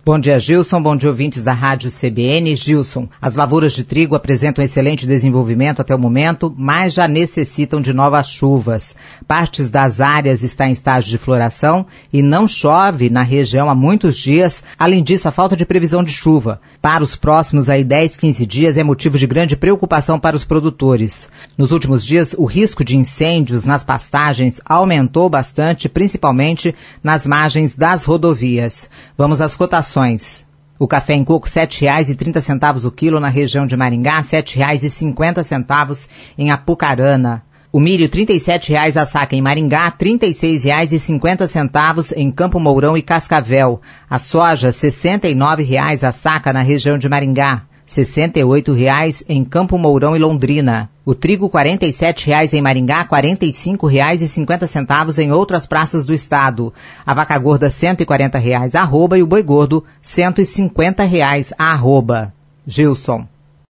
Bom dia, Gilson. Bom dia, ouvintes da Rádio CBN. Gilson, as lavouras de trigo apresentam excelente desenvolvimento até o momento, mas já necessitam de novas chuvas. Partes das áreas estão em estágio de floração e não chove na região há muitos dias. Além disso, a falta de previsão de chuva para os próximos 10, 15 dias é motivo de grande preocupação para os produtores. Nos últimos dias, o risco de incêndios nas pastagens aumentou bastante, principalmente nas margens das rodovias. Vamos às cotações. O café em coco R$ 7,30 o quilo na região de Maringá, R$ 7,50 em Apucarana. O milho R$ 37,00 a saca em Maringá, R$ 36,50 em Campo Mourão e Cascavel. A soja R$ 69,00 a saca na região de Maringá, R$ 68,00 em Campo Mourão e Londrina. O trigo R$ 47,00 em Maringá, R$ 45,50 em outras praças do estado. A vaca gorda R$ 140,00 arroba e o boi gordo R$ 150,00 arroba. Gilson.